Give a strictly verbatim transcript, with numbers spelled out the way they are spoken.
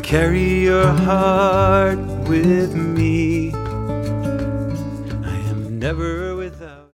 carry your heart with me. I am never